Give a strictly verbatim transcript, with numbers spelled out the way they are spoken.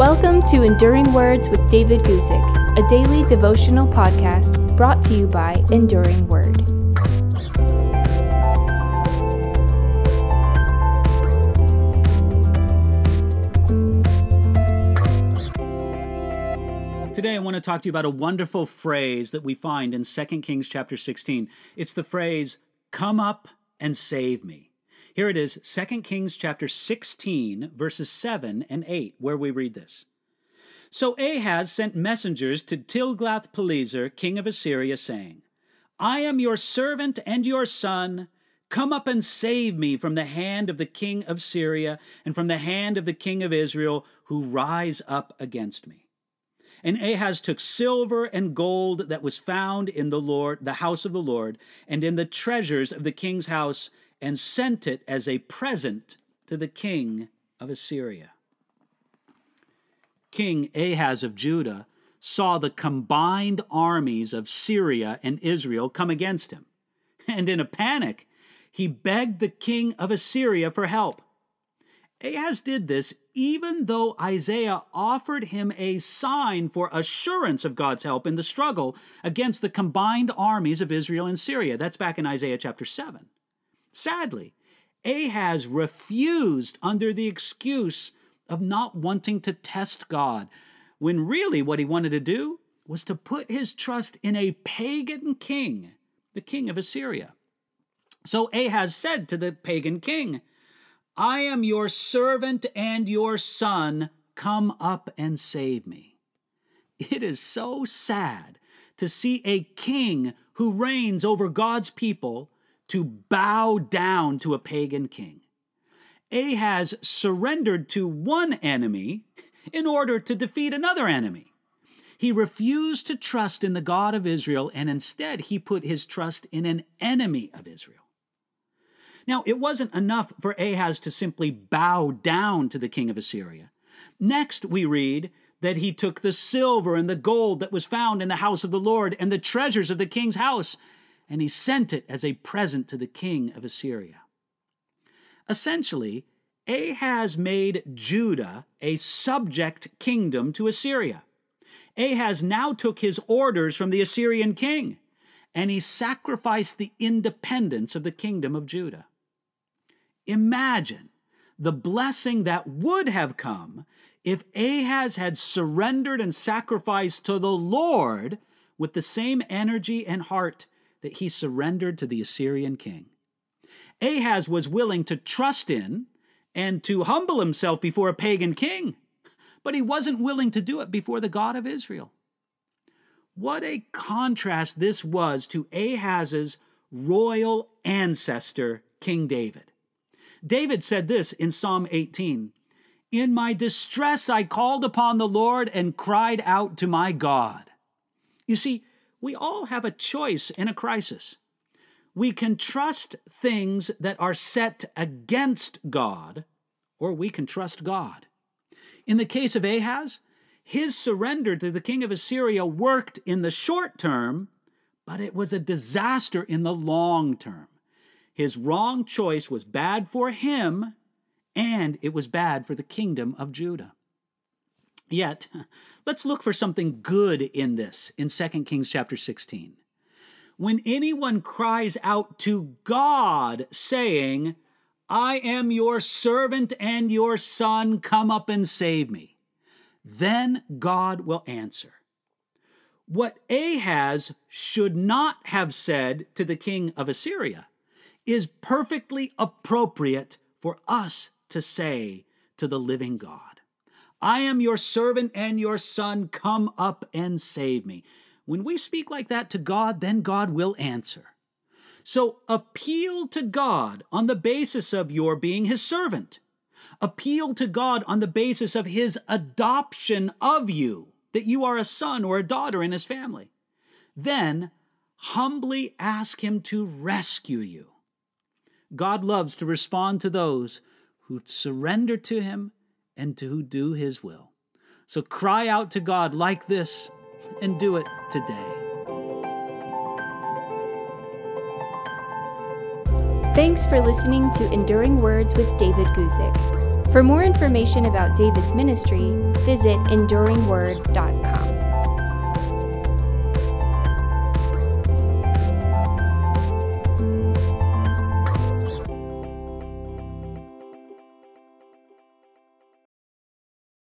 Welcome to Enduring Words with David Guzik, a daily devotional podcast brought to you by Enduring Word. Today I want to talk to you about a wonderful phrase that we find in Second Kings chapter sixteen. It's the phrase, "Come up and save me." Here it is, Second Kings chapter sixteen, verses seven and eight, where we read this. So Ahaz sent messengers to Tilgath-Pileser, king of Assyria, saying, I am your servant and your son. Come up and save me from the hand of the king of Syria and from the hand of the king of Israel, who rise up against me. And Ahaz took silver and gold that was found in the Lord, the house of the Lord, and in the treasures of the king's house, and sent it as a present to the king of Assyria. King Ahaz of Judah saw the combined armies of Syria and Israel come against him, and in a panic, he begged the king of Assyria for help. Ahaz did this even though Isaiah offered him a sign for assurance of God's help in the struggle against the combined armies of Israel and Syria. That's back in Isaiah chapter seven. Sadly, Ahaz refused under the excuse of not wanting to test God, when really what he wanted to do was to put his trust in a pagan king, the king of Assyria. So Ahaz said to the pagan king, I am your servant and your son. Come up and save me. It is so sad to see a king who reigns over God's people to bow down to a pagan king. Ahaz surrendered to one enemy in order to defeat another enemy. He refused to trust in the God of Israel, and instead he put his trust in an enemy of Israel. Now, it wasn't enough for Ahaz to simply bow down to the king of Assyria. Next, we read that he took the silver and the gold that was found in the house of the Lord and the treasures of the king's house, and he sent it as a present to the king of Assyria. Essentially, Ahaz made Judah a subject kingdom to Assyria. Ahaz now took his orders from the Assyrian king, and he sacrificed the independence of the kingdom of Judah. Imagine the blessing that would have come if Ahaz had surrendered and sacrificed to the Lord with the same energy and heart that he surrendered to the Assyrian king. Ahaz was willing to trust in and to humble himself before a pagan king, but he wasn't willing to do it before the God of Israel. What a contrast this was to Ahaz's royal ancestor, King David. David said this in Psalm eighteen, In my distress I called upon the Lord and cried out to my God. You see, we all have a choice in a crisis. We can trust things that are set against God, or we can trust God. In the case of Ahaz, his surrender to the king of Assyria worked in the short term, but it was a disaster in the long term. His wrong choice was bad for him, and it was bad for the kingdom of Judah. Yet, let's look for something good in this in Second Kings chapter sixteen. When anyone cries out to God, saying, I am your servant and your son, come up and save me, then God will answer. What Ahaz should not have said to the king of Assyria is perfectly appropriate for us to say to the living God. I am your servant and your son, come up and save me. When we speak like that to God, then God will answer. So appeal to God on the basis of your being his servant. Appeal to God on the basis of his adoption of you, that you are a son or a daughter in his family. Then humbly ask him to rescue you. God loves to respond to those who surrender to him and to who do his will. So cry out to God like this and do it today. Thanks for listening to Enduring Words with David Guzik. For more information about David's ministry, visit enduring word dot com.